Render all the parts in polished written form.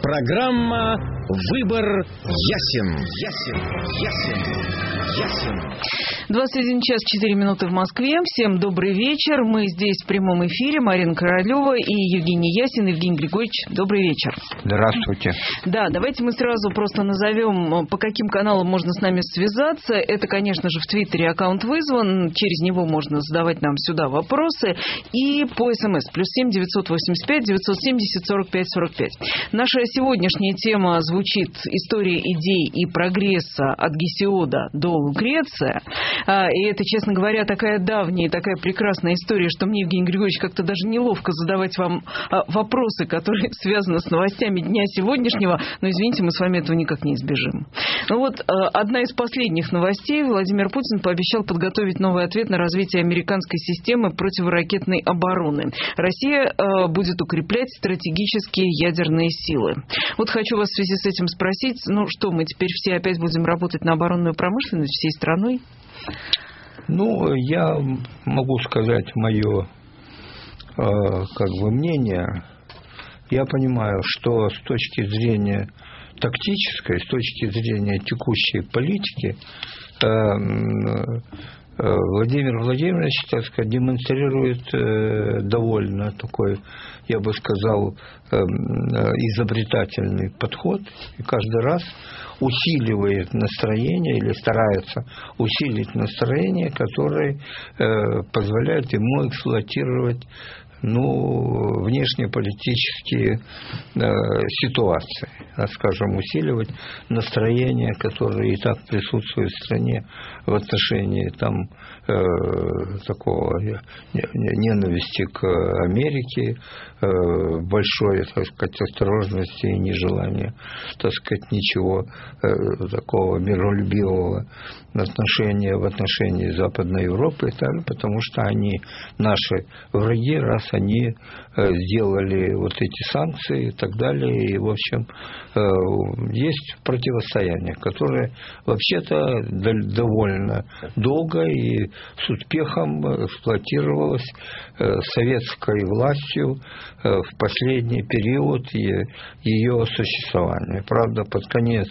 Программа «Выбор ясен». 21 час 4 минуты в Москве. Всем добрый вечер. Мы здесь в прямом эфире. Марина Королева и Евгений Ясин. Евгений Григорьевич, добрый вечер. Здравствуйте. Да, давайте мы сразу просто назовем, по каким каналам можно с нами связаться. Это, конечно же, в Твиттере аккаунт вызван. Через него можно задавать нам сюда вопросы. И по СМС. +7 985 970 45 45. Наша сегодняшняя тема звучит «История идей и прогресса от Гесиода до Лукреция». И это, честно говоря, такая давняя и такая прекрасная история, что мне, Евгений Григорьевич, как-то даже неловко задавать вам вопросы, которые связаны с новостями дня сегодняшнего. Но, извините, мы с вами этого никак не избежим. Ну вот, одна из последних новостей. Владимир Путин пообещал подготовить новый ответ на развитие американской системы противоракетной обороны. Россия будет укреплять стратегические ядерные силы. Вот хочу вас в связи с этим спросить, ну что, мы теперь все опять будем работать на оборонную промышленность всей страной? Ну, я могу сказать мое мнение. Я понимаю, что с точки зрения тактической, с точки зрения текущей политики, Владимир Владимирович, так сказать, демонстрирует довольно такой, я бы сказал, изобретательный подход, и каждый раз усиливает настроение или старается усилить настроение, которое позволяет ему эксплуатировать внешнеполитические ситуации, скажем, усиливать настроение, которое и так присутствует в стране в отношении такого ненависти к Америке, большой, так сказать, осторожности и нежелания, так сказать, ничего такого миролюбивого в отношении Западной Европы и так далее, потому что они наши враги, раз они сделали вот эти санкции и так далее. И, в общем, есть противостояние, которое вообще-то довольно долго и с успехом эксплуатировалось советской властью в последний период ее существования. Правда, под конец,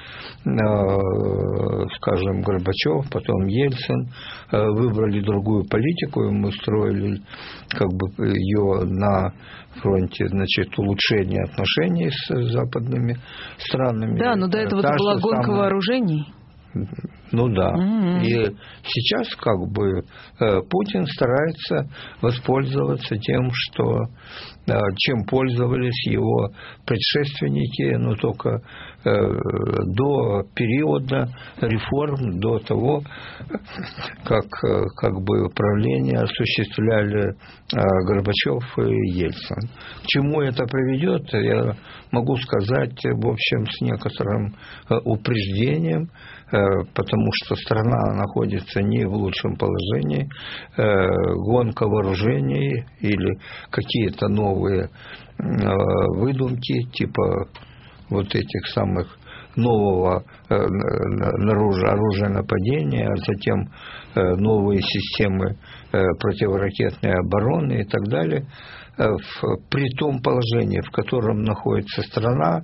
скажем, Горбачев, потом Ельцин выбрали другую политику, и мы строили ее на фронте, значит, улучшения отношений с западными странами. Да, но до этого это была гонка вооружений. Ну да. И сейчас Путин старается воспользоваться тем, чем пользовались его предшественники, но только до периода реформ, до того, как правление осуществляли Горбачев и Ельцин. К чему это приведет, я могу сказать, в общем, с некоторым упреждением, потому что страна находится не в лучшем положении, гонка вооружений или какие-то новые выдумки, типа вот этих самых нового оружия нападения, а затем новые системы противоракетной обороны и так далее, при том положении, в котором находится страна,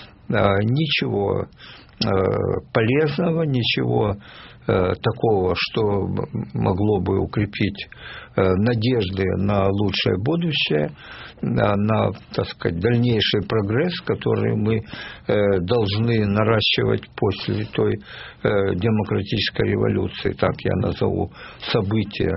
ничего полезного, ничего такого, что могло бы укрепить надежды на лучшее будущее, на, так сказать, дальнейший прогресс, который мы должны наращивать после той демократической революции, так я назову события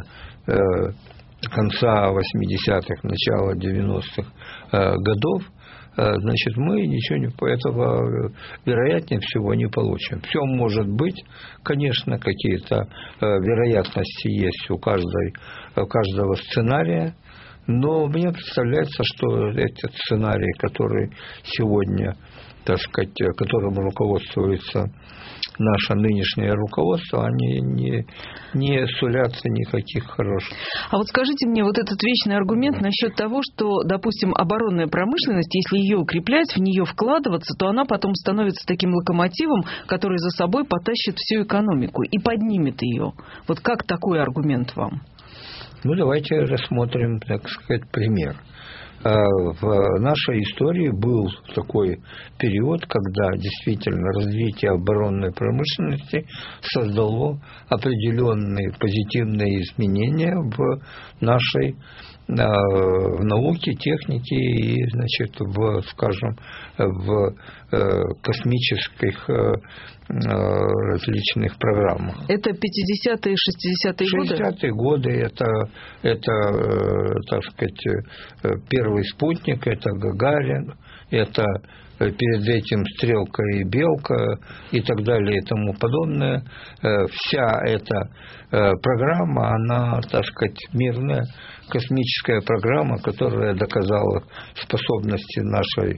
конца 80-х, начала 90-х годов. Значит, мы ничего этого, вероятнее всего, не получим. Все может быть, конечно, какие-то вероятности есть у каждого сценария, но мне представляется, что эти сценарии, которые сегодня, так сказать, которым руководствуется наше нынешнее руководство, они не сулят никаких хороших. А вот скажите мне, вот этот вечный аргумент насчет того, что, допустим, оборонная промышленность, если ее укреплять, в нее вкладываться, то она потом становится таким локомотивом, который за собой потащит всю экономику и поднимет ее. Вот как такой аргумент вам? Ну, давайте рассмотрим, так сказать, пример. в нашей истории был такой период, когда действительно развитие оборонной промышленности создало определенные позитивные изменения в нашей в науке, технике и, значит, в космических различных программах. Это 50-е, 60-е годы? 60-е годы это, так сказать, первый спутник, это Гагарин, это перед этим Стрелка и Белка и так далее и тому подобное. Вся эта программа, она, так сказать, мирная космическая программа, которая доказала способности нашей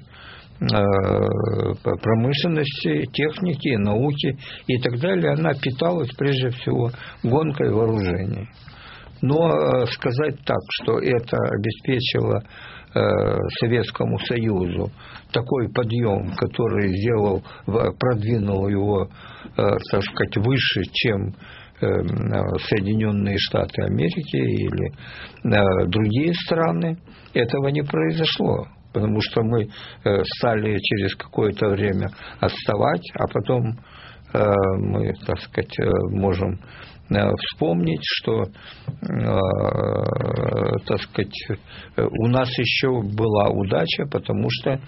промышленности, техники, науки и так далее, она питалась прежде всего гонкой вооружений. Но сказать так, что это обеспечило Советскому Союзу такой подъем, который продвинул его, так сказать, выше, чем Соединенные Штаты Америки или другие страны, этого не произошло. Потому что мы стали через какое-то время отставать, а потом мы, так сказать, можем вспомнить, что, так сказать, у нас еще была удача, потому что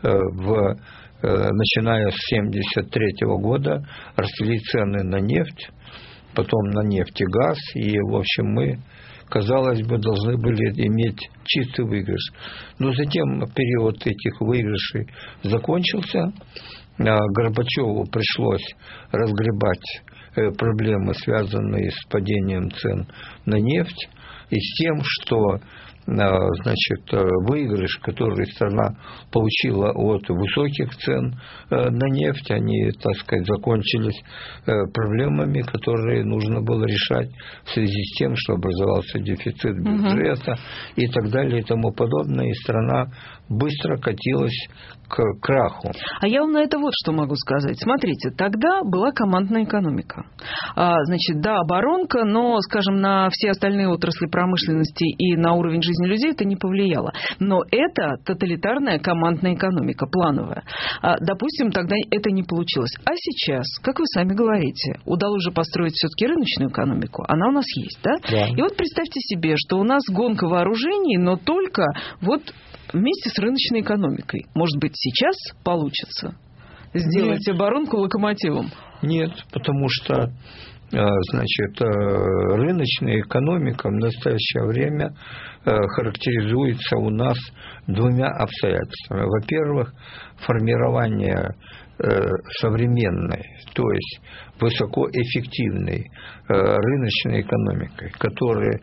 начиная с 1973 года росли цены на нефть, потом на нефть и газ, и, в общем, мы, казалось бы, должны были иметь чистый выигрыш. Но затем период этих выигрышей закончился. Горбачеву пришлось разгребать проблемы, связанные с падением цен на нефть, и с тем, что, значит, выигрыш, который страна получила от высоких цен на нефть, они, так сказать, закончились проблемами, которые нужно было решать в связи с тем, что образовался дефицит бюджета и так далее и тому подобное, и страна быстро катилась к краху. А я вам на это вот что могу сказать. Смотрите, тогда была командная экономика. Значит, да, оборонка, но, скажем, на все остальные отрасли промышленности и на уровень жизни людей это не повлияло. Но это тоталитарная командная экономика, плановая. Допустим, тогда это не получилось. А сейчас, как вы сами говорите, удалось же построить все-таки рыночную экономику. Она у нас есть, да? Да. И вот представьте себе, что у нас гонка вооружений, но только вот вместе с рыночной экономикой. Может быть, сейчас получится сделать оборонку локомотивом? Нет, потому что, значит, рыночная экономика в настоящее время характеризуется у нас двумя обстоятельствами. Во-первых, формирование современной, то есть высокоэффективной рыночной экономикой, которая,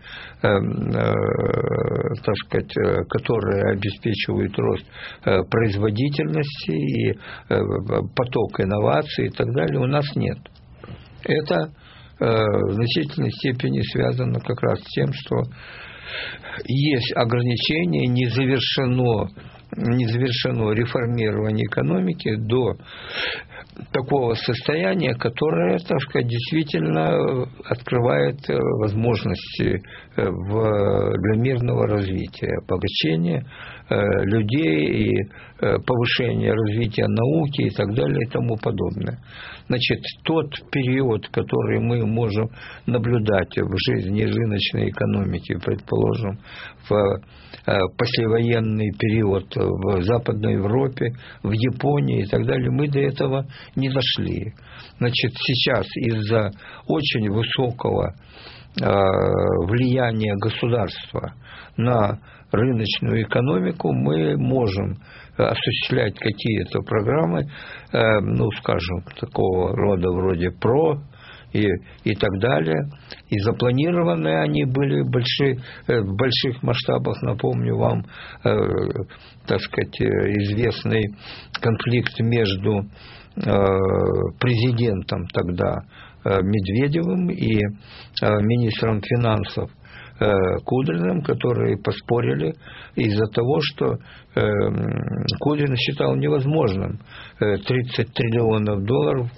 так сказать, которая обеспечивает рост производительности и поток инноваций и так далее, у нас нет. Это в значительной степени связано как раз с тем, что есть ограничения, не завершено реформирование экономики до такого состояния, которое, так сказать, действительно открывает возможности для мирного развития, обогащения людей и повышения развития науки и так далее и тому подобное. Значит, тот период, который мы можем наблюдать в жизни рыночной экономики, предположим, в послевоенный период в Западной Европе, в Японии и так далее, мы до этого не дошли. Значит, сейчас из-за очень высокого влияния государства на рыночную экономику мы можем осуществлять какие-то программы, ну, скажем, такого рода вроде ПРО и так далее. И запланированы они были в больших масштабах. Напомню вам, так сказать, известный конфликт между президентом тогда Медведевым и министром финансов Кудриным, которые поспорили из-за того, что Кудрин считал невозможным 30 триллионов долларов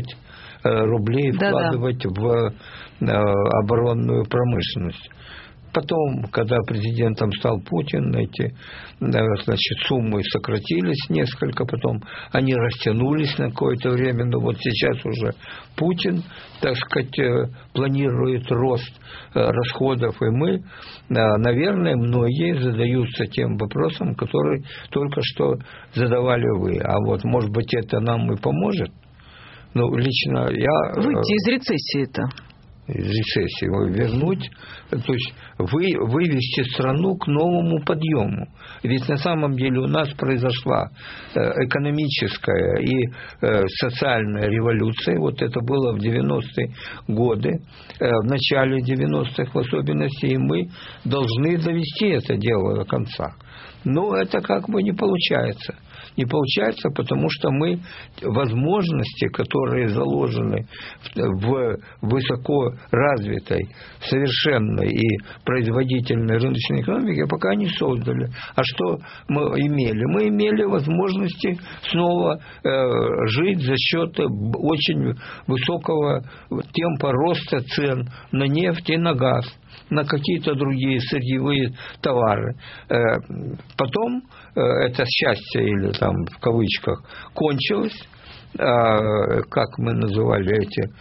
рублей вкладывать в оборонную промышленность. Потом, когда президентом стал Путин, эти, значит, суммы сократились несколько, потом они растянулись на какое-то время, но вот сейчас уже Путин, так сказать, планирует рост расходов, и мы, наверное, многие задаются тем вопросом, который только что задавали вы. А вот, может быть, это нам и поможет? Ну, лично я... Выйти из рецессии-то. Из рецессии, вернуть, то есть вывести страну к новому подъему. Ведь на самом деле у нас произошла экономическая и социальная революция. Вот это было в 90-е годы, в начале 90-х в особенности, и мы должны довести это дело до конца. Но это как бы не получается. Не получается, потому что мы возможности, которые заложены в высоко развитой, совершенной и производительной рыночной экономике, пока не создали. А что мы имели? Мы имели возможности снова жить за счет очень высокого темпа роста цен на нефть и на газ, на какие-то другие сырьевые товары. Потом это счастье, или там в кавычках, кончилось, как мы называли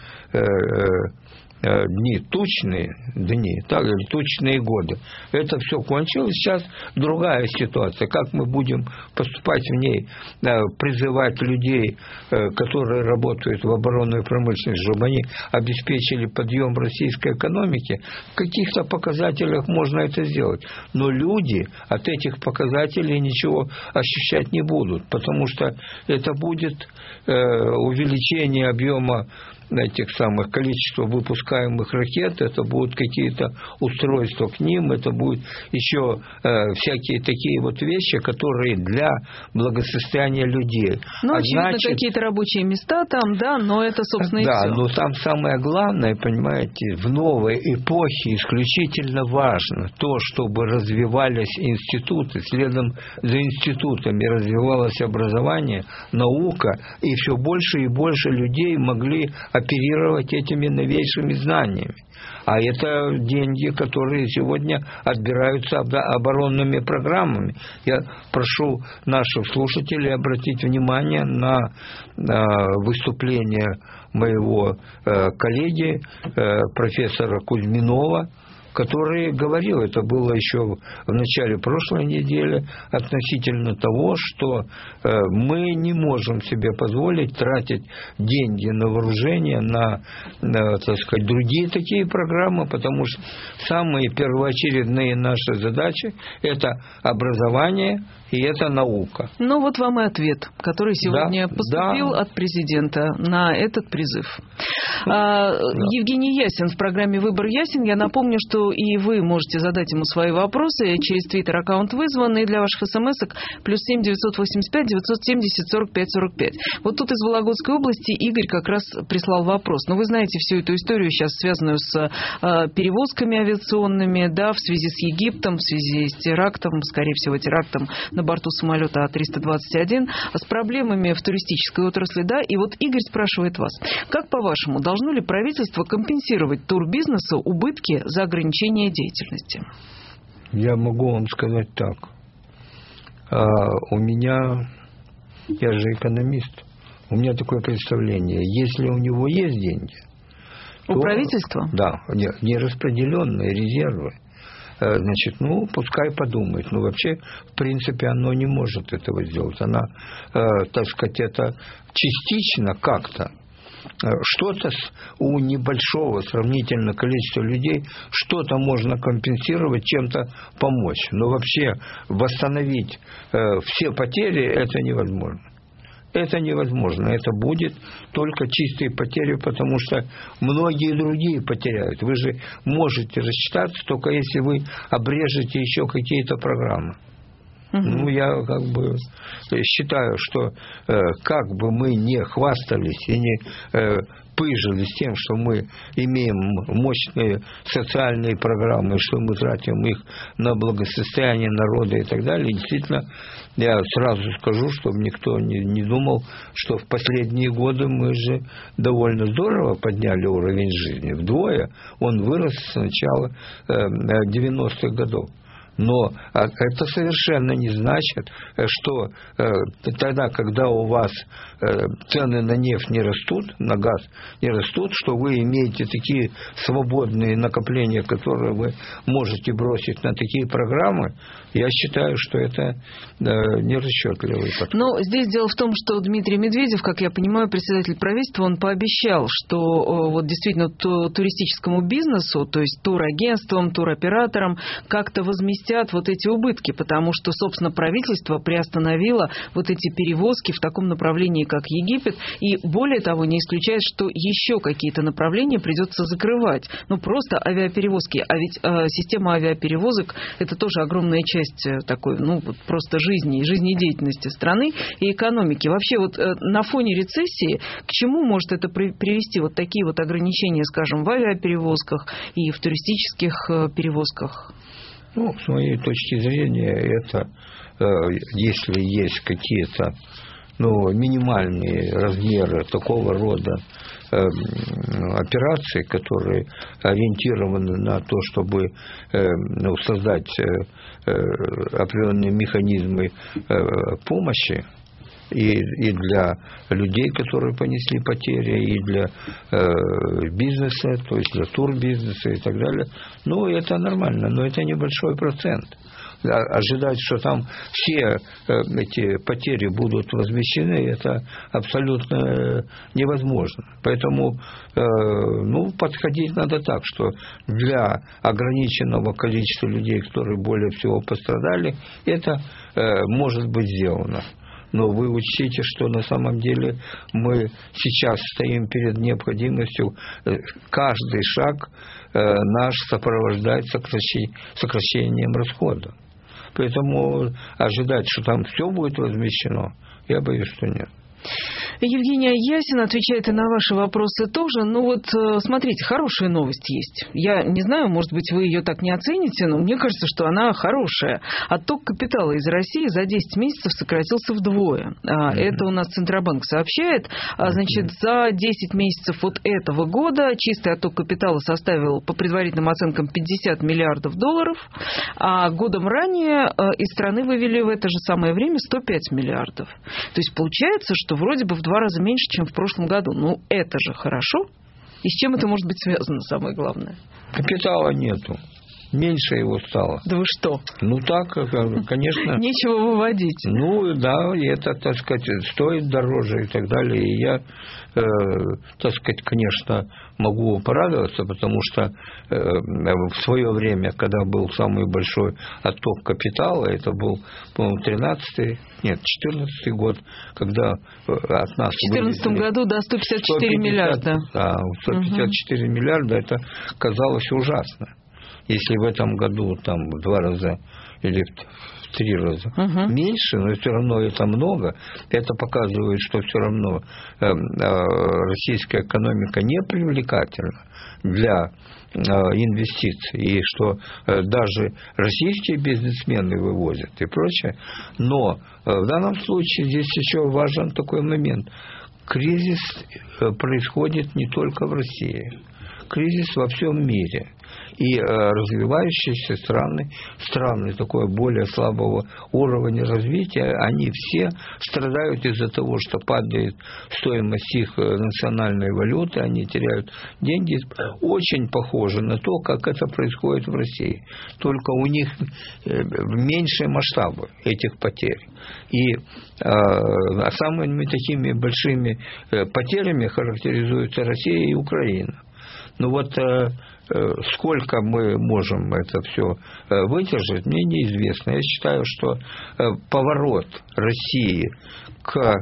эти дни, тучные дни, так, или тучные годы. Это все кончилось. Сейчас другая ситуация. Как мы будем поступать в ней, призывать людей, которые работают в оборонной промышленности, чтобы они обеспечили подъем российской экономики? В каких-то показателях можно это сделать. Но люди от этих показателей ничего ощущать не будут, потому что это будет увеличение объема этих самых количества выпускаемых ракет, это будут какие-то устройства к ним, это будут еще всякие такие вот вещи, которые для благосостояния людей. Ну, очевидно, какие-то рабочие места там, да, но это, собственно, и да, все. но там самое главное, понимаете, в новой эпохе исключительно важно то, чтобы развивались институты, следом за институтами развивалось образование, наука, и все больше и больше людей могли оперировать этими новейшими знаниями. А это деньги, которые сегодня отбираются оборонными программами. Я прошу наших слушателей обратить внимание на выступление моего коллеги, профессора Кузьминова, который говорил, это было еще в начале прошлой недели, относительно того, что мы не можем себе позволить тратить деньги на вооружение, на, так сказать, другие такие программы, потому что самые первоочередные наши задачи – это образование и это наука. Ну, вот вам и ответ, который сегодня поступил от президента на этот призыв. Евгений Ясин в программе «Выбор Ясин». Я напомню, что и вы можете задать ему свои вопросы через твиттер-аккаунт «Вызван», и для ваших смс-ок +7 985 970 45 45. Вот тут из Вологодской области Игорь как раз прислал вопрос. Но вы знаете всю эту историю сейчас, связанную с перевозками авиационными, да, в связи с Египтом, в связи с терактом, скорее всего, терактом на борту самолета А321, с проблемами в туристической отрасли, да. И вот Игорь спрашивает вас, как по-вашему, должно ли правительство компенсировать турбизнесу убытки за ограничение деятельности? Я могу вам сказать так. У меня, я же экономист, у меня такое представление, если у него есть деньги... У правительства? Да, нераспределенные резервы. Значит, пускай подумает. Но вообще, в принципе, оно не может этого сделать. Она, так сказать, это частично как-то. Что-то у небольшого сравнительно количества людей, что-то можно компенсировать, чем-то помочь. Но вообще восстановить все потери – это невозможно. Это невозможно. Это будет только чистые потери, потому что многие другие потеряют. Вы же можете рассчитаться, только если вы обрежете еще какие-то программы. Я как бы считаю, что как бы мы не хвастались и не пыжились тем, что мы имеем мощные социальные программы, что мы тратим их на благосостояние народа и так далее. И действительно, я сразу скажу, чтобы никто не думал, что в последние годы мы же довольно здорово подняли уровень жизни. Вдвое он вырос с начала 90-х годов. Но это совершенно не значит, что тогда, когда у вас цены на нефть не растут, на газ не растут, что вы имеете такие свободные накопления, которые вы можете бросить на такие программы. Я считаю, что это нерасчетливый подход. Но здесь дело в том, что Дмитрий Медведев, как я понимаю, председатель правительства, он пообещал, что вот действительно туристическому бизнесу, то есть турагентствам, туроператорам как-то возместят вот эти убытки, потому что, собственно, правительство приостановило вот эти перевозки в таком направлении, как Египет, и более того, не исключает, что еще какие-то направления придется закрывать. Ну, просто авиаперевозки. А ведь система авиаперевозок – это тоже огромная часть такой, ну, вот просто жизнедеятельности страны и экономики. Вообще, вот на фоне рецессии к чему может это привести, вот такие вот ограничения, скажем, в авиаперевозках и в туристических перевозках? Ну, с моей точки зрения, это, если есть какие-то минимальные размеры такого рода операций, которые ориентированы на то, чтобы создать определенные механизмы помощи, и для людей, которые понесли потери, и для бизнеса, то есть для турбизнеса и так далее. Ну, это нормально, но это небольшой процент. Ожидать, что там все эти потери будут возмещены, это абсолютно невозможно. Поэтому подходить надо так, что для ограниченного количества людей, которые более всего пострадали, это может быть сделано. Но вы учтите, что на самом деле мы сейчас стоим перед необходимостью каждый шаг наш сопровождать сокращением расхода. Поэтому ожидать, что там все будет возмещено, я боюсь, что нет. Евгения Ясин отвечает и на ваши вопросы тоже. Ну вот, смотрите, хорошая новость есть. Я не знаю, может быть, вы ее так не оцените, но мне кажется, что она хорошая. Отток капитала из России за 10 месяцев сократился вдвое. Это у нас Центробанк сообщает. Значит, за 10 месяцев вот этого года чистый отток капитала составил, по предварительным оценкам, $50 миллиардов, а годом ранее из страны вывели в это же самое время 105 миллиардов. То есть получается, что вроде бы в 2 раза меньше, чем в прошлом году. Ну, это же хорошо. И с чем это может быть связано, самое главное? Капитала нету. Меньше его стало. Да вы что? Ну, так, конечно. Нечего выводить. Ну, да, и это, так сказать, стоит дороже и так далее. И я, так сказать, конечно, могу порадоваться, потому что в свое время, когда был самый большой отток капитала, это был, по-моему, 14-й год, когда от нас... В 2014 году, да, 154 миллиарда. Да, 154 миллиарда, это казалось ужасно. Если в этом году там в 2 раза или в 3 раза меньше, но все равно это много, это показывает, что все равно российская экономика не привлекательна для инвестиций, и что даже российские бизнесмены вывозят и прочее. Но в данном случае здесь еще важен такой момент. Кризис происходит не только в России. Кризис во всем мире. И развивающиеся страны такого более слабого уровня развития, они все страдают из-за того, что падает стоимость их национальной валюты, они теряют деньги. Очень похоже на то, как это происходит в России. Только у них меньшие масштабы этих потерь. И самыми такими большими потерями характеризуются Россия и Украина. Ну вот сколько мы можем это все выдержать, мне неизвестно. Я считаю, что поворот России к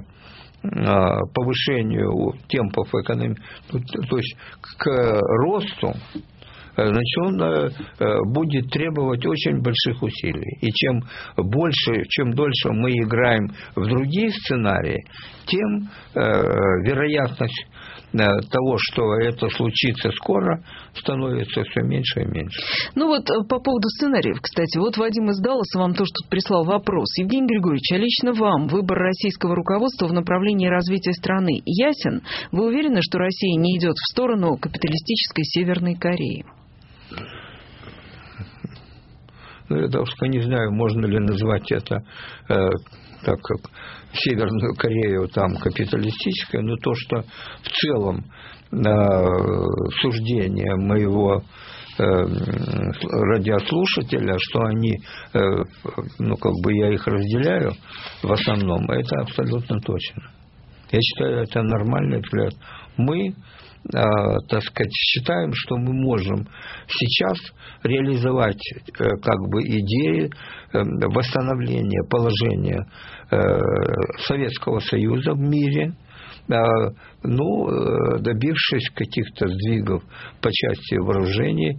повышению темпов экономики, то есть к росту, значит, он будет требовать очень больших усилий. И чем дольше мы играем в другие сценарии, тем вероятность того, что это случится скоро, становится все меньше и меньше. Ну вот по поводу сценариев, кстати. Вот Вадим из Далласа вам тоже тут прислал вопрос. Евгений Григорьевич, а лично вам выбор российского руководства в направлении развития страны ясен? Вы уверены, что Россия не идет в сторону капиталистической Северной Кореи? Ну, я даже не знаю, можно ли назвать это так как Северную Корею там капиталистической, но то, что в целом суждение моего радиослушателя, что они, я их разделяю в основном, это абсолютно точно. Я считаю, это нормальный взгляд. Мы, считаем, что мы можем сейчас реализовать идеи восстановления положения Советского Союза в мире, добившись каких-то сдвигов по части вооружений,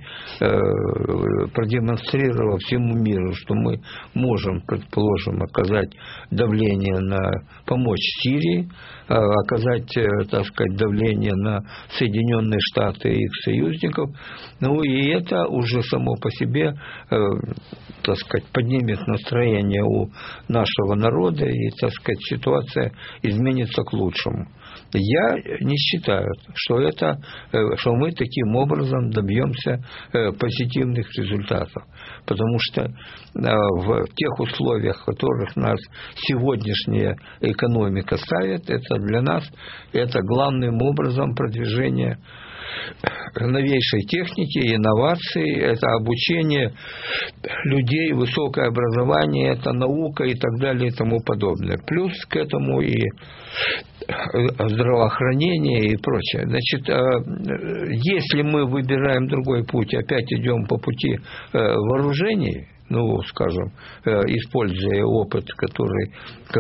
продемонстрировав всему миру, что мы можем, предположим, оказать давление помочь Сирии, оказать, давление на Соединенные Штаты и их союзников. И это уже само по себе, поднимет настроение у нашего народа, и, ситуация изменится к лучшему. Я не считаю, что мы таким образом добьемся позитивных результатов, потому что в тех условиях, в которых нас сегодняшняя экономика ставит, это для нас главным образом продвижение новейшей техники, инноваций, это обучение людей, высокое образование, это наука и так далее и тому подобное. Плюс к этому и здравоохранение и прочее. Значит, если мы выбираем другой путь, опять идем по пути вооружений, используя опыт, к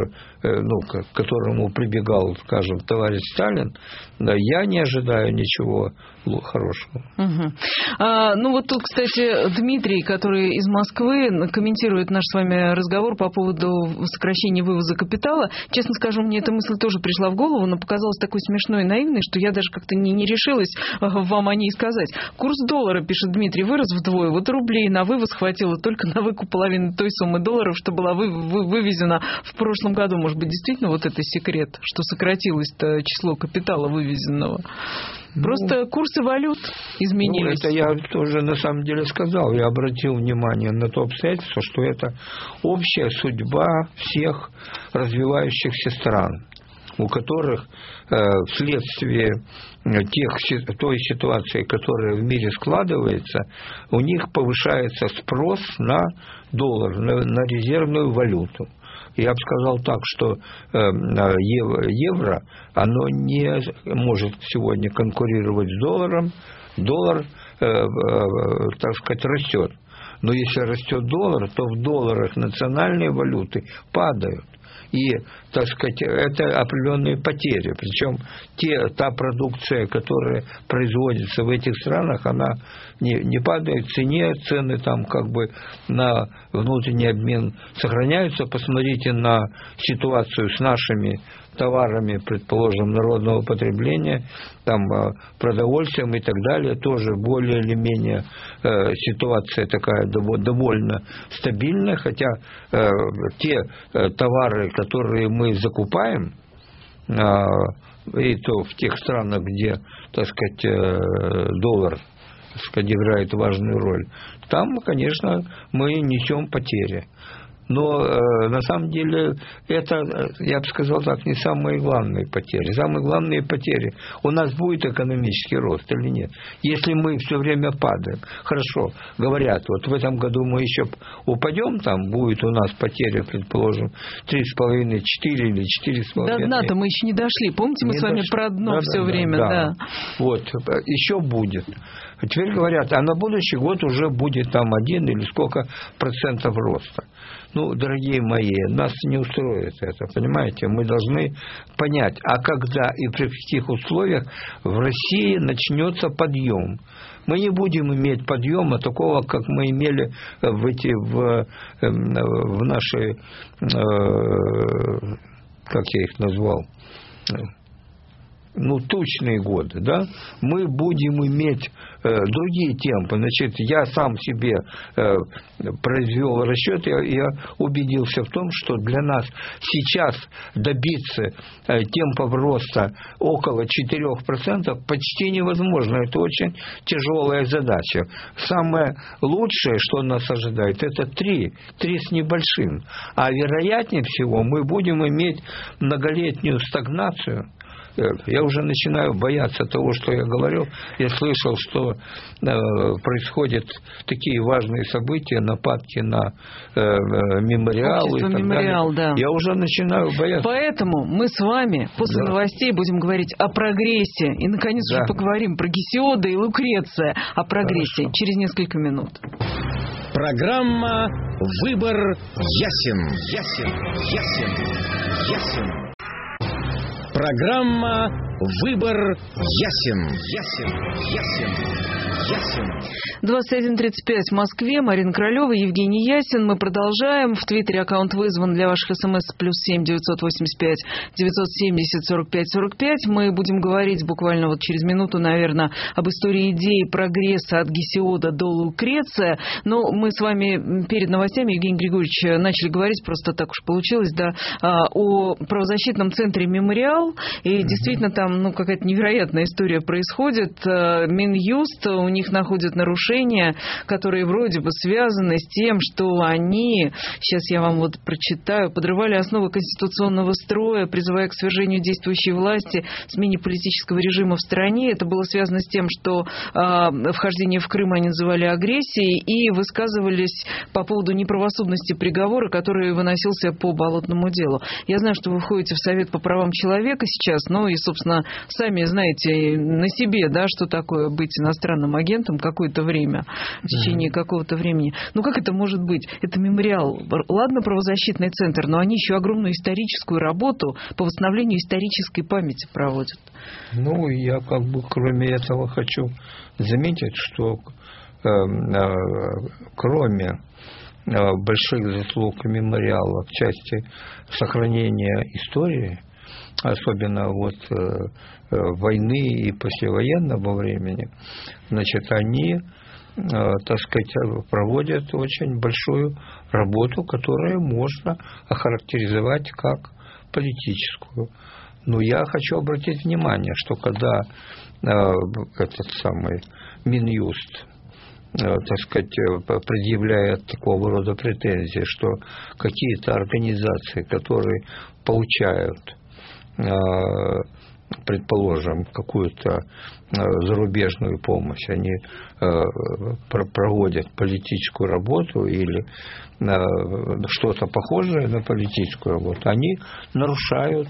которому прибегал, товарищ Сталин, я не ожидаю ничего хорошего. Угу. Тут, кстати, Дмитрий, который из Москвы, комментирует наш с вами разговор по поводу сокращения вывоза капитала. Честно скажу, мне эта мысль тоже пришла в голову, но показалась такой смешной и наивной, что я даже как-то не решилась вам о ней сказать. Курс доллара, пишет Дмитрий, вырос вдвое. Вот рублей на вывоз хватило только на выкуп половины той суммы долларов, что была вывезена в прошлом году. Может быть, действительно вот это секрет, что сократилось-то число капитала вывезенного? Просто курсы валют изменились. Это я тоже на самом деле сказал. Я обратил внимание на то обстоятельство, что это общая судьба всех развивающихся стран, у которых вследствие той ситуации, которая в мире складывается, у них повышается спрос на доллар, на резервную валюту. Я бы сказал так, что евро, оно не может сегодня конкурировать с долларом. Доллар, растет. Но если растет доллар, то в долларах национальные валюты падают. И, это определенные потери. Причем та продукция, которая производится в этих странах, она не падает в цене, цены там на внутренний обмен сохраняются. Посмотрите на ситуацию с нашими товарами, предположим, народного потребления, продовольствием и так далее, тоже более или менее ситуация такая довольно стабильная, хотя те товары, которые мы закупаем, и то в тех странах, где, доллар, играет важную роль, там, конечно, мы несем потери. Но на самом деле это, я бы сказал так, не самые главные потери. Самые главные потери: у нас будет экономический рост или нет. Если мы все время падаем, хорошо, говорят, вот в этом году мы еще упадем, будет у нас потери, предположим, 3,5, 4 или 4,5. До дна-то мы еще не дошли. Помните, мы с вами про дно все время? Да. Вот, еще будет. Теперь говорят, а на будущий год уже будет 1 или сколько процентов роста. дорогие мои, нас не устроит это, понимаете? Мы должны понять, а когда и при каких условиях в России начнется подъем. Мы не будем иметь подъема такого, как мы имели в нашей, как я их назвал, тучные годы, да, мы будем иметь другие темпы. Значит, я сам себе произвел расчет, я убедился в том, что для нас сейчас добиться темпов роста около 4% почти невозможно. Это очень тяжелая задача. Самое лучшее, что нас ожидает, это 3 с небольшим. А вероятнее всего мы будем иметь многолетнюю стагнацию. Я уже начинаю бояться того, что я говорил. Я слышал, что происходят такие важные события, нападки на мемориал. Общество и так «Мемориал», далее. да. Я уже начинаю бояться. Поэтому мы с вами после новостей будем говорить о прогрессе. И, наконец, уже поговорим про Гесиода и Лукреция. О прогрессе. Хорошо. Через несколько минут. Программа «Выбор ясен». Программа «Выбор ясен». 21:35 в Москве. Марина Королева, Евгений Ясин. Мы продолжаем. В Твиттере аккаунт вызван для ваших СМС +7 985 970 45 45. Мы будем говорить буквально через минуту, наверное, об истории идеи прогресса от Гесиода до Лукреция. Но мы с вами перед новостями, Евгений Григорьевич, начали говорить, просто так уж получилось, о правозащитном центре «Мемориал». И действительно там какая-то невероятная история происходит. Минюст, у них находят нарушения, которые вроде бы связаны с тем, что они, сейчас я вам прочитаю, подрывали основы конституционного строя, призывая к свержению действующей власти, смене политического режима в стране. Это было связано с тем, что вхождение в Крым они называли агрессией и высказывались по поводу неправосудности приговора, который выносился по Болотному делу. Я знаю, что вы входите в Совет по правам человека сейчас, и, собственно, сами знаете на себе, что такое быть иностранным агентом какое-то время, в течение какого-то времени. Как это может быть? Это «Мемориал». Ладно, правозащитный центр, но они еще огромную историческую работу по восстановлению исторической памяти проводят. Я кроме этого хочу заметить, что кроме больших заслуг «Мемориала» в части сохранения истории, особенно войны и послевоенного времени, они, проводят очень большую работу, которую можно охарактеризовать как политическую. Но я хочу обратить внимание, что когда этот самый Минюст предъявляет такого рода претензии, что какие-то организации, которые получают, предположим, какую-то зарубежную помощь, они проводят политическую работу или что-то похожее на политическую работу, они нарушают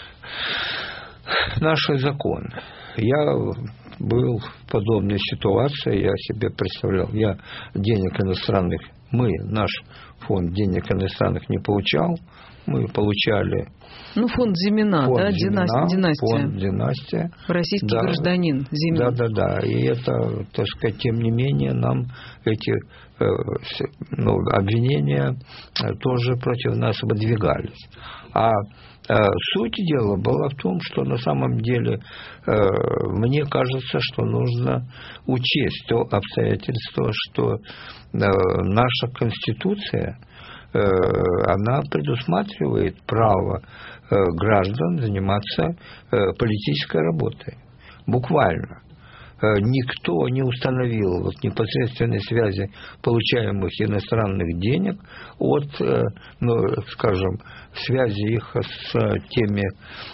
наши законы. Я был в подобной ситуации, я себе представлял, наш фонд денег иностранных не получал, мы получали... фонд Зимина, династия. Фонд «Династия». Российский гражданин Зимин. Да. И это, тем не менее, нам эти обвинения тоже против нас выдвигались. А суть дела была в том, что на самом деле мне кажется, что нужно учесть то обстоятельство, что наша Конституция, она предусматривает право граждан заниматься политической работой. Буквально. Никто не установил непосредственной связи получаемых иностранных денег от, связи их с теми,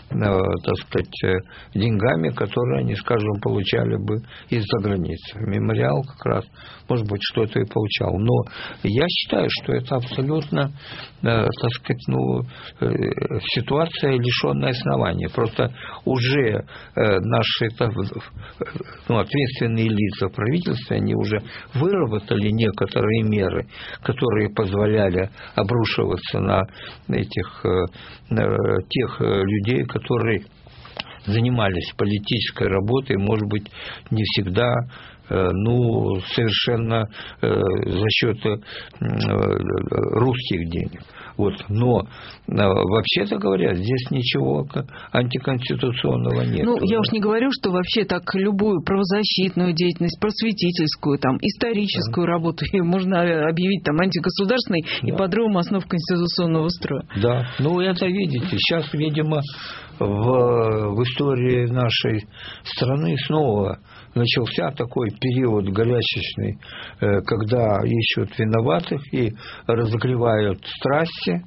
деньгами, которые они, получали бы из-за границы. «Мемориал» как раз, может быть, что-то и получал. Но я считаю, что это абсолютно, ситуация, лишенная основания. Просто уже наши, ответственные лица правительства, они уже выработали некоторые меры, которые позволяли обрушиваться на тех людей, которые занимались политической работой, может быть, не всегда совершенно за счет русских денег. Но вообще-то говоря, здесь ничего антиконституционного нет. Я уж не говорю, что вообще так любую правозащитную деятельность, просветительскую, историческую работу можно объявить антигосударственной и подрывом основ конституционного строя. Да, это видите, сейчас, видимо, в истории нашей страны снова начался такой период горячечный, когда ищут виноватых и разогревают страсти.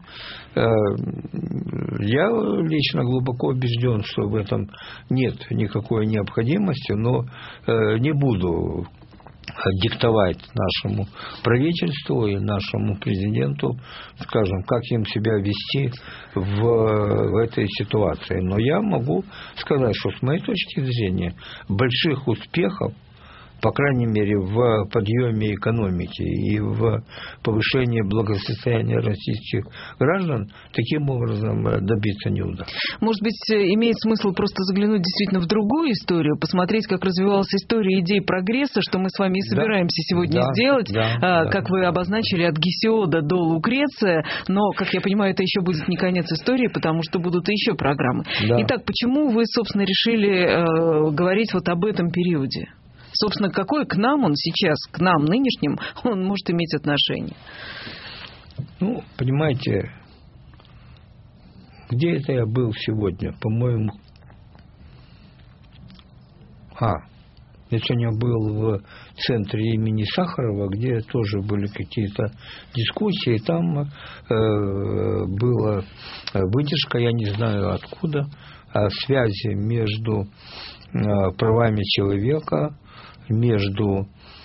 Я лично глубоко убежден, что в этом нет никакой необходимости, но не буду диктовать нашему правительству и нашему президенту, скажем, как им себя вести в этой ситуации. Но я могу сказать, что с моей точки зрения больших успехов, по крайней мере, в подъеме экономики и в повышении благосостояния российских граждан, таким образом добиться не удастся. Может быть, имеет смысл просто заглянуть действительно в другую историю, посмотреть, как развивалась история идей прогресса, что мы с вами и собираемся сегодня сделать, как вы обозначили, от Гесиода до Лукреция, но, как я понимаю, это еще будет не конец истории, потому что будут и еще программы. Итак, почему вы, собственно, решили говорить об этом периоде? Собственно, какое к нам он сейчас, к нам нынешним, он может иметь отношение? Понимаете, где это я был сегодня? По-моему... Я сегодня был в центре имени Сахарова, где тоже были какие-то дискуссии. Там была выдержка, я не знаю откуда, о связи между правами человека, между,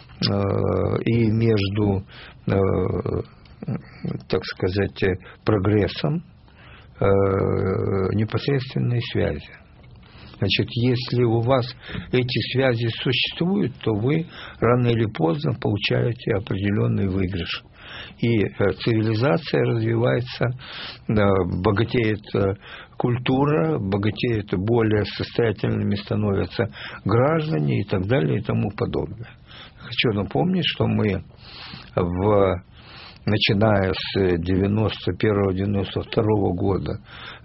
так сказать, прогрессом, непосредственной связи. Значит, если у вас эти связи существуют, то вы рано или поздно получаете определенный выигрыш. И цивилизация развивается, богатеет культура, богатеет, более состоятельными становятся граждане и так далее и тому подобное. Хочу напомнить, что мы начиная с 91-92 года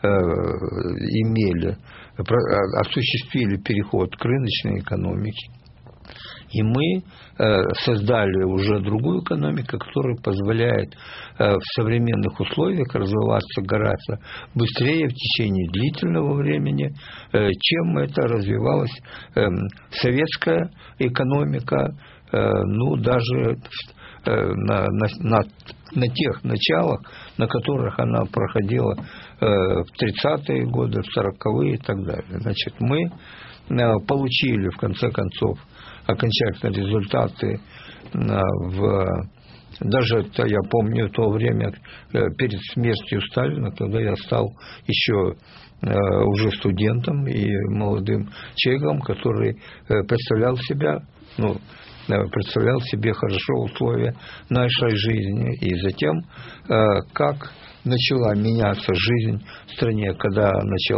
осуществили переход к рыночной экономике. И мы создали уже другую экономику, которая позволяет в современных условиях развиваться гораздо быстрее в течение длительного времени, чем это развивалась советская экономика, даже на тех началах, на которых она проходила в 30-е годы, в 40-е и так далее. Значит, мы получили, в конце концов, окончательные результаты даже я помню то время перед смертью Сталина, когда я стал еще уже студентом и молодым человеком, который представлял себе хорошо условия нашей жизни. И затем, как начала меняться жизнь в стране, когда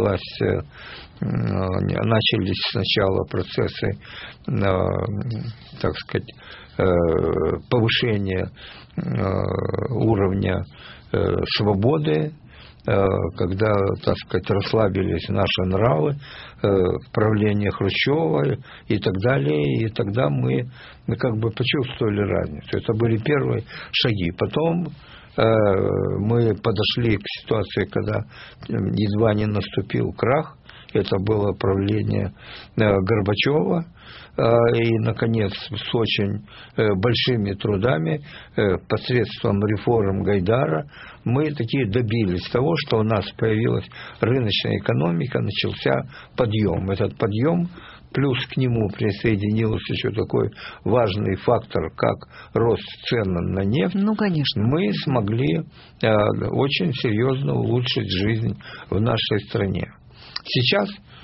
начались сначала процессы, так сказать, повышения уровня свободы, когда, так сказать, расслабились наши нравы, правление Хрущева и так далее, и тогда мы как бы почувствовали разницу. Это были первые шаги. Потом мы подошли к ситуации, когда едва не наступил крах. Это было правление Горбачева. И, наконец, с очень большими трудами, посредством реформ Гайдара, мы таки добились того, что у нас появилась рыночная экономика, начался подъем. Этот подъем, плюс к нему присоединился еще такой важный фактор, как рост цен на нефть. Конечно. Мы смогли очень серьезно улучшить жизнь в нашей стране. Сейчас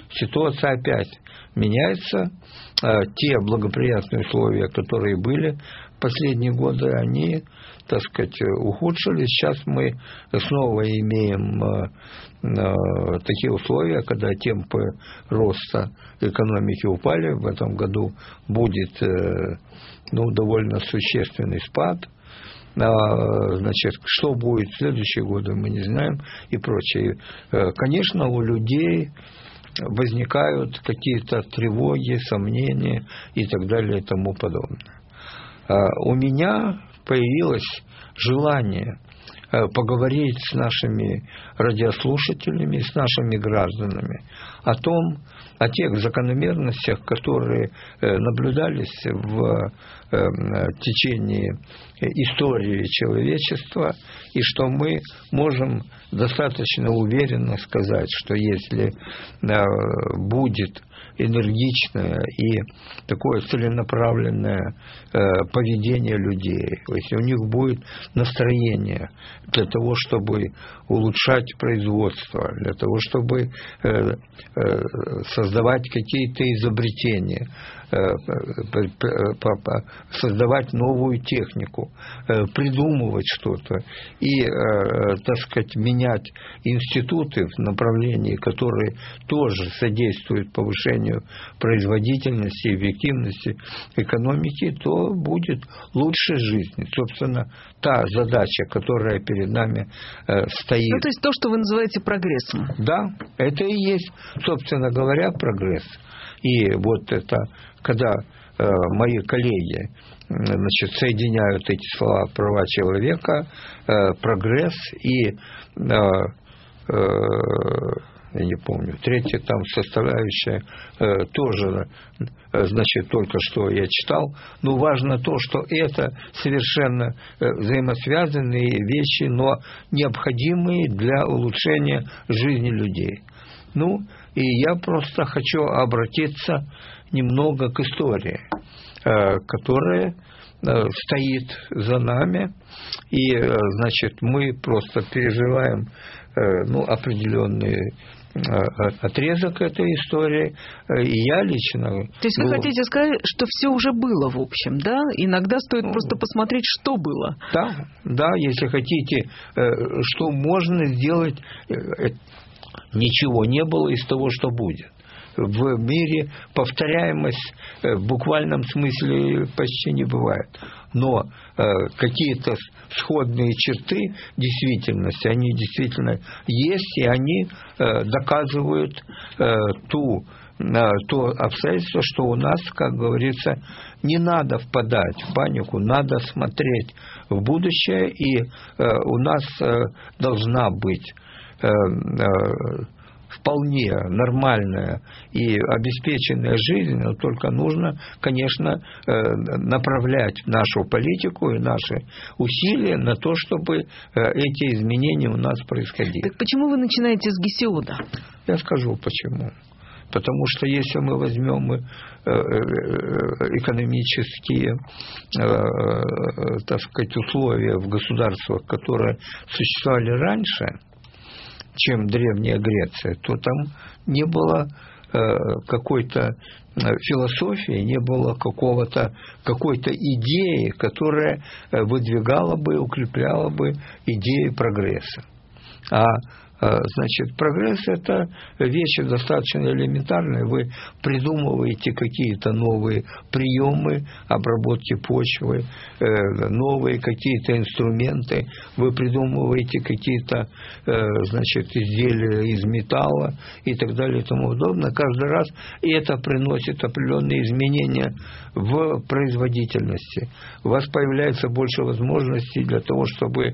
ситуация опять меняется. Те благоприятные условия, которые были в последние годы, они, так сказать, ухудшились. Сейчас мы снова имеем такие условия, когда темпы роста экономики упали. В этом году будет довольно существенный спад. Значит, что будет в следующие годы, мы не знаем и прочее. Конечно, у людей возникают какие-то тревоги, сомнения и так далее и тому подобное. У меня появилось желание поговорить с нашими радиослушателями, с нашими гражданами о тех закономерностях, которые наблюдались в течение истории человечества, и что мы можем достаточно уверенно сказать, что если будет энергичное и такое целенаправленное поведение людей, если у них будет настроение для того, чтобы улучшать производство, для того, чтобы создавать какие-то изобретения, создавать новую технику, придумывать что-то и, так сказать, менять институты в направлении, которые тоже содействуют повышению производительности, эффективности экономики, то будет лучше жизни. Собственно, та задача, которая перед нами стоит. Ну, то есть то, что вы называете прогрессом. Да, это и есть, собственно говоря, прогресс. И вот это, когда мои коллеги, значит, соединяют эти слова права человека, прогресс и я не помню, третья там составляющая тоже, значит, только что я читал, но важно то, что это совершенно взаимосвязанные вещи, но необходимые для улучшения жизни людей. Ну, и я просто хочу обратиться немного к истории, которая стоит за нами, и, значит, мы просто переживаем определенный отрезок этой истории, и я лично... То есть вы хотите сказать, что все уже было, в общем, да? Иногда стоит просто посмотреть, что было. Да, если хотите, что можно сделать, ничего не было из того, что будет. В мире повторяемость в буквальном смысле почти не бывает. Но какие-то сходные черты действительности, они действительно есть, и они доказывают то обстоятельство, что у нас, как говорится, не надо впадать в панику, надо смотреть в будущее, и у нас должна быть вполне нормальная и обеспеченная жизнь, но только нужно, конечно, направлять нашу политику и наши усилия на то, чтобы эти изменения у нас происходили. Так почему вы начинаете с Гесиода? Я скажу почему. Потому что если мы возьмем экономические, так сказать, условия в государствах, которые существовали раньше, чем Древняя Греция, то там не было какой-то философии, не было какой-то идеи, которая выдвигала бы, укрепляла бы идеи прогресса. Значит, прогресс – это вещь достаточно элементарная. Вы придумываете какие-то новые приемы обработки почвы, новые какие-то инструменты, вы придумываете какие-то, значит, изделия из металла и так далее и тому подобное. Каждый раз и это приносит определенные изменения в производительности. У вас появляется больше возможностей для того, чтобы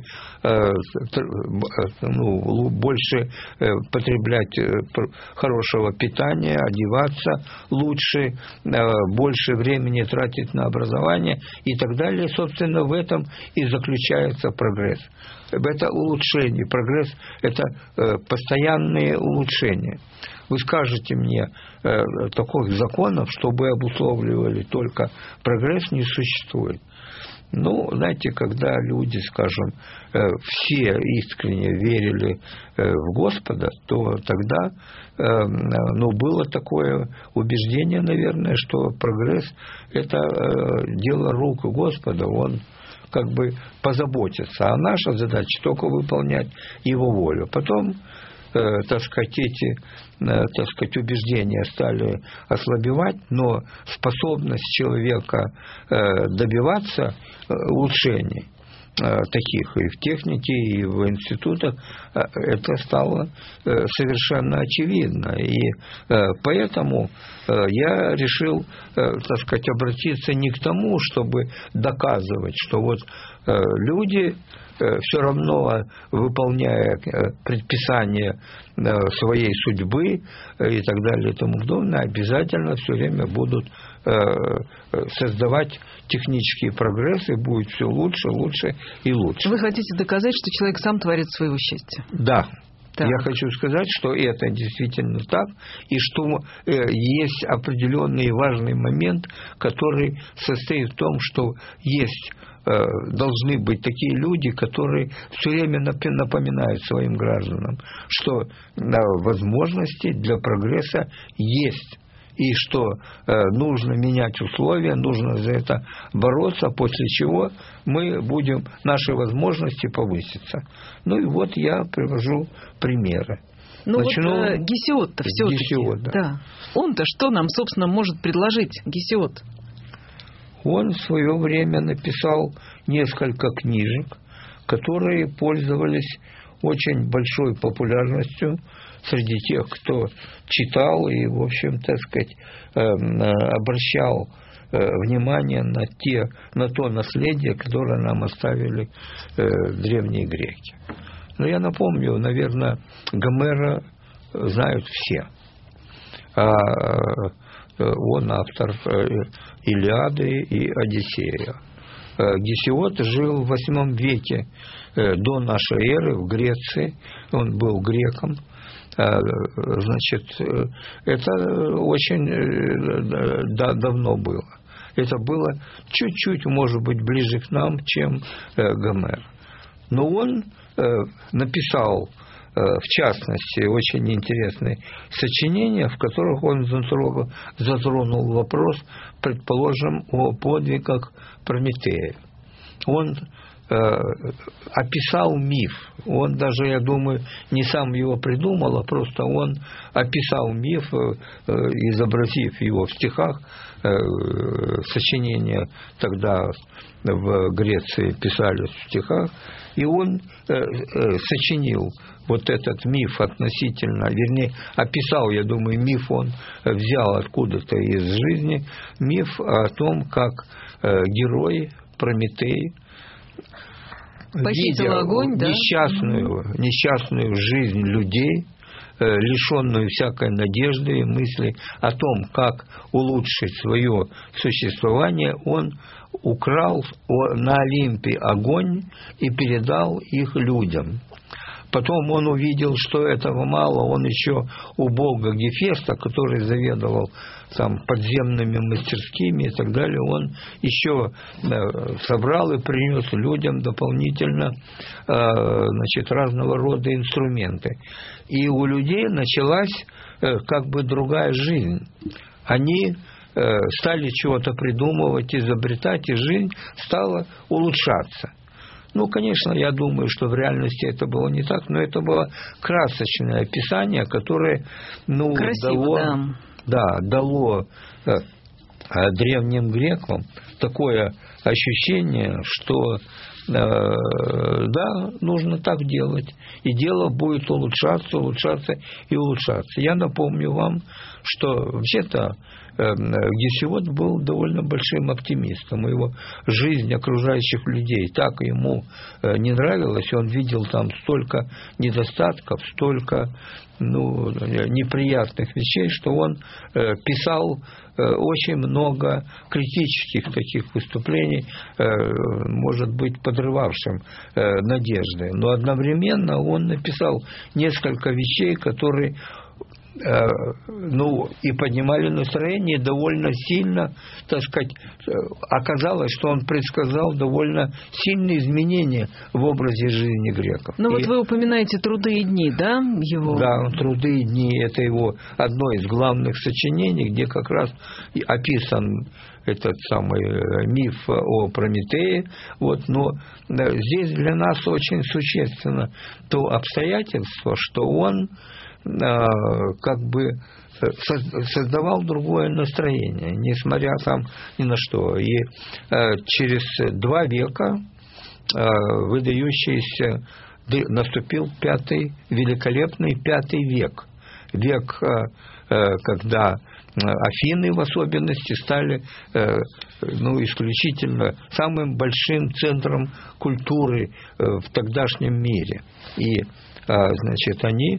больше потреблять хорошего питания, одеваться лучше, больше времени тратить на образование и так далее. Собственно, в этом и заключается прогресс. Это улучшение. Прогресс – это постоянные улучшения. Вы скажете мне, таких законов, чтобы обусловливали только прогресс, не существует. Ну, знаете, когда люди, скажем, все искренне верили в Господа, то тогда было такое убеждение, наверное, что прогресс – это дело рук Господа, Он как бы позаботится, а наша задача только выполнять Его волю. Потом, так сказать, эти убеждения стали ослабевать, но способность человека добиваться улучшений таких и в технике, и в институтах, это стало совершенно очевидно. И поэтому я решил, так сказать, обратиться не к тому, чтобы доказывать, что вот люди, все равно выполняя предписания своей судьбы и так далее и тому подобное, обязательно все время будут создавать технические прогрессы, будет все лучше, лучше и лучше. Вы хотите доказать, что человек сам творит своего счастья? Да. Так. Я хочу сказать, что это действительно так, и что есть определенный важный момент, который состоит в том, что есть должны быть такие люди, которые все время напоминают своим гражданам, что возможности для прогресса есть, и что нужно менять условия, нужно за это бороться, после чего наши возможности повысятся. Ну и вот я привожу примеры. Ну вот Гесиод-то все-таки. Гесиод, да. Он-то что нам, собственно, может предложить, Гесиод? Он в свое время написал несколько книжек, которые пользовались очень большой популярностью среди тех, кто читал и, в общем, так сказать, обращал внимание на то наследие, которое нам оставили древние греки. Но я напомню, наверное, Гомера знают все. Он автор Илиады и Одиссея. Гесиод жил в VIII веке до нашей эры в Греции. Он был греком. Значит, это очень давно было. Это было чуть-чуть, может быть, ближе к нам, чем Гомер. Но он написал, в частности, очень интересные сочинения, в которых он затронул вопрос, предположим, о подвигах Прометея. Он описал миф. Он даже, я думаю, не сам его придумал, а просто он описал миф, изобразив его в стихах. Сочинения тогда в Греции писались в стихах, и он сочинил вот этот миф относительно, вернее, описал, я думаю, миф он взял откуда-то из жизни, миф о том, как герой Прометей, видя огонь, да? несчастную жизнь людей, лишенную всякой надежды и мысли о том, как улучшить свое существование, он украл на Олимпе огонь и передал их людям. Потом он увидел, что этого мало, он еще у бога Гефеста, который заведовал там подземными мастерскими и так далее, он еще собрал и принес людям дополнительно разного рода инструменты. И у людей началась как бы другая жизнь. Они стали чего-то придумывать, изобретать, и жизнь стала улучшаться. Ну, конечно, я думаю, что в реальности это было не так, но это было красочное описание, которое дало древним грекам такое ощущение, что нужно так делать, и дело будет улучшаться и улучшаться. Я напомню вам, что вообще-то Гесиод был довольно большим оптимистом. Его жизнь окружающих людей так ему не нравилась, он видел там столько недостатков, столько неприятных вещей, что он писал очень много критических таких выступлений, может быть, подрывавшим надежды. Но одновременно он написал несколько вещей, которые и поднимали настроение довольно сильно, так сказать. Оказалось, что он предсказал довольно сильные изменения в образе жизни греков. Вот вы упоминаете «Труды и дни», да, его? Да, «Труды и дни» – это его одно из главных сочинений, где как раз описан этот самый миф о Прометее. Но здесь для нас очень существенно то обстоятельство, что он как бы создавал другое настроение, несмотря там ни на что. И через 2 века выдающийся наступил великолепный 5 век. Век, когда Афины в особенности стали исключительно самым большим центром культуры в тогдашнем мире. И, они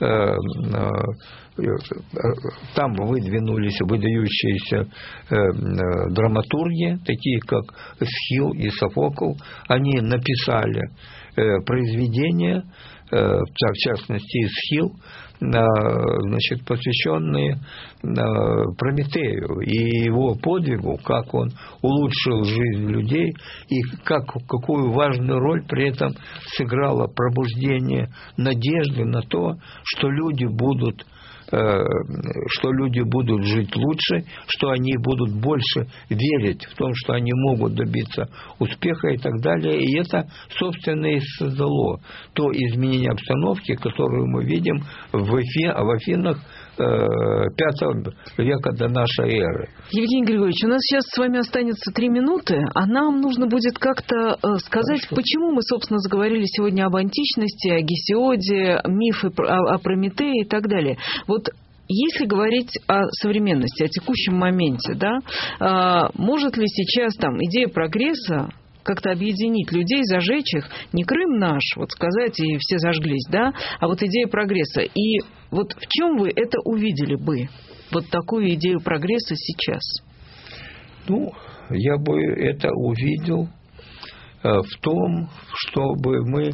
там выдвинулись выдающиеся драматурги, такие как Эсхил и Софокл. Они написали произведения, в частности Эсхил, посвященные Прометею и его подвигу, как он улучшил жизнь людей и какую важную роль при этом сыграло пробуждение надежды на то, что люди будут жить лучше, что они будут больше верить в том, что они могут добиться успеха и так далее. И это, собственно, и создало то изменение обстановки, которую мы видим в Афинах 5 века до нашей эры. Евгений Григорьевич, у нас сейчас с вами останется 3 минуты, а нам нужно будет как-то сказать, почему мы, собственно, заговорили сегодня об античности, о Гесиоде, мифы о Прометее и так далее. Если говорить о современности, о текущем моменте, да, может ли сейчас идея прогресса как-то объединить людей, зажечь их, не Крым наш, сказать, и все зажглись, да, а идея прогресса. И в чем вы это увидели бы, такую идею прогресса сейчас? Я бы это увидел в том, чтобы мы,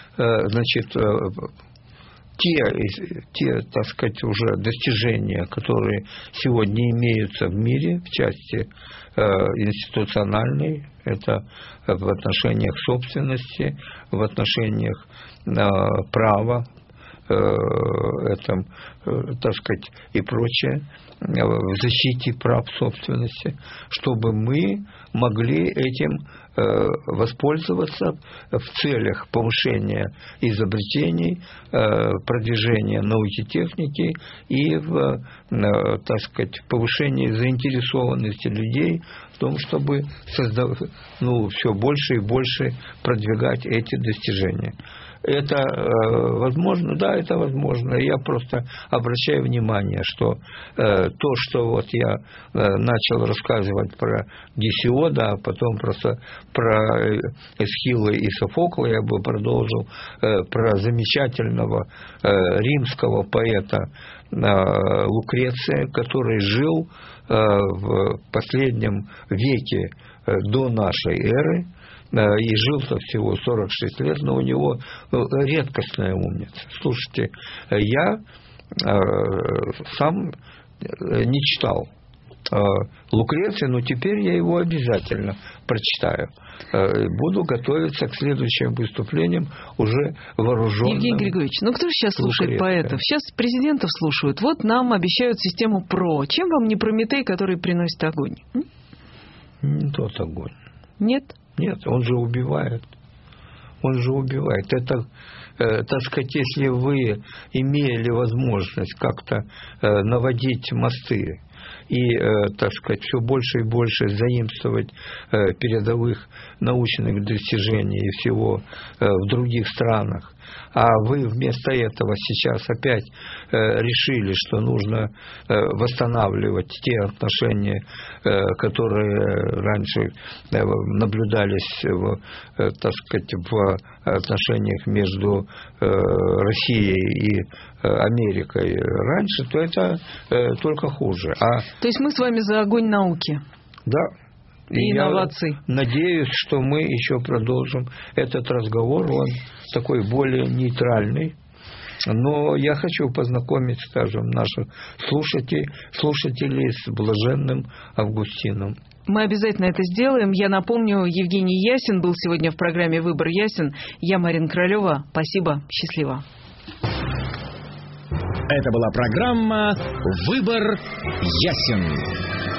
те, так сказать, уже достижения, которые сегодня имеются в мире в части институциональной, это в отношениях собственности, в отношениях права, это, так сказать, и прочее, в защите прав собственности, чтобы мы могли этим воспользоваться в целях повышения изобретений, продвижения науки и техники и так сказать, повышения заинтересованности людей в том, чтобы все больше и больше продвигать эти достижения. Это возможно? Да, это возможно. Я просто обращаю внимание, что то, что я начал рассказывать про Гесиода, а потом просто про Эсхила и Софокла, я бы продолжил про замечательного римского поэта Лукреция, который жил в последнем веке до нашей эры, и жил-то всего 46 лет, но у него редкостная умница. Слушайте, я сам не читал Лукреция, но теперь я его обязательно прочитаю. Буду готовиться к следующим выступлениям уже вооруженным. Евгений Григорьевич, кто же сейчас слушает поэтов? Сейчас президентов слушают. Нам обещают систему ПРО. Чем вам не Прометей, который приносит огонь? Не тот огонь. Нет? Нет, он же убивает. Это, так сказать, если вы имели возможность как-то наводить мосты и, так сказать, все больше и больше заимствовать передовых научных достижений и всего в других странах, а вы вместо этого сейчас опять решили, что нужно восстанавливать те отношения, которые раньше наблюдались так сказать, в отношениях между Россией и Америкой раньше, то это только хуже. То есть мы с вами за огонь науки? Да. И инноваций. Я надеюсь, что мы еще продолжим этот разговор. Он такой более нейтральный. Но я хочу познакомить, скажем, наших слушателей с блаженным Августином. Мы обязательно это сделаем. Я напомню, Евгений Ясин был сегодня в программе «Выбор ясен». Я Марина Королева. Спасибо. Счастливо. Это была программа «Выбор ясен».